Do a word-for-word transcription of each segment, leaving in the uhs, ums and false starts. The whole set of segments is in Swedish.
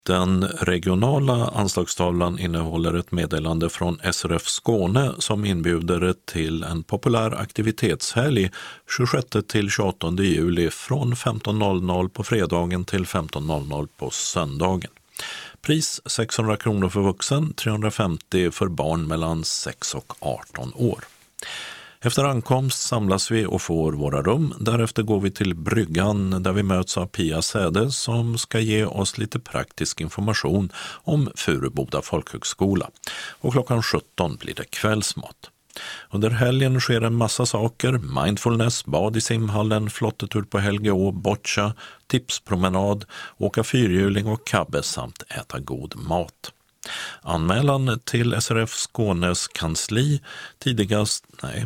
Den regionala anslagstavlan innehåller ett meddelande från S R F Skåne som inbjuder till en populär aktivitetshelg tjugosjätte till tjugoåttonde juli från femton noll noll på fredagen till femton noll noll på söndagen. Pris sexhundra kronor för vuxen, trehundrafemtio för barn mellan sex och arton år. Efter ankomst samlas vi och får våra rum. Därefter går vi till bryggan där vi möts av Pia Säde som ska ge oss lite praktisk information om Furuboda folkhögskola. Och klockan sjutton blir det kvällsmat. Under helgen sker en massa saker: mindfulness, bad i simhallen, flottetur på Helgeå, boccia, tipspromenad, åka fyrhjuling och kabbe samt äta god mat. Anmälan till S R F Skånes kansli tidigast, nej,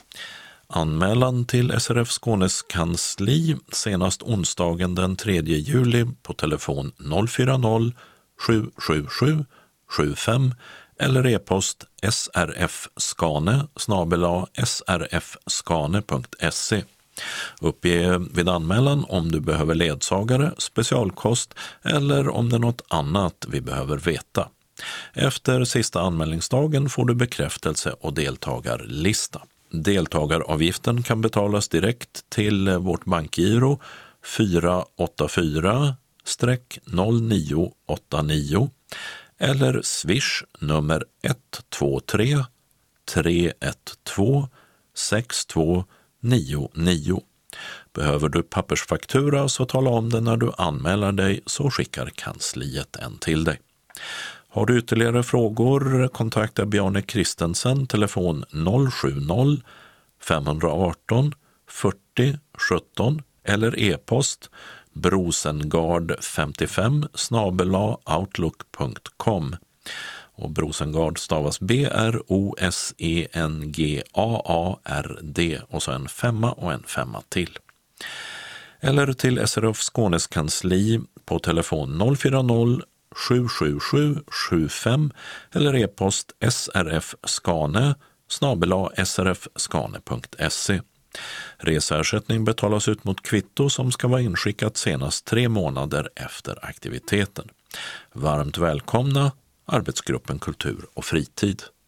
Anmälan till S R F Skånes kansli senast onsdagen den tredje juli på telefon noll fyra noll sju sju sju sju fem eller e-post srfskane snabel-a srfskane punkt se. Uppge vid anmälan om du behöver ledsagare, specialkost eller om det är något annat vi behöver veta. Efter sista anmälningsdagen får du bekräftelse och deltagarlista. Deltagaravgiften kan betalas direkt till vårt bankgiro fyra åtta fyra noll nio åtta nio eller Swish nummer ett två tre tre ett två sex två nio nio. Behöver du pappersfaktura så tala om det när du anmäler dig, så skickar kansliet en till dig. Har du ytterligare frågor, kontakta Bjarne Kristensen, telefon noll sju noll fem ett åtta fyrtio sjutton eller e-post brosengard femtiofem snabel-a outlook punkt com. Och Brosengard stavas B R O S E N G A A R D och så en femma och en femma till. Eller till S R F Skånes kansli på telefon noll fyra noll sju sju sju sju fem eller e-post srfskane snabel-a srfskane punkt se. Reseersättning betalas ut mot kvitto som ska vara inskickat senast tre månader efter aktiviteten. Varmt välkomna, Arbetsgruppen Kultur och Fritid.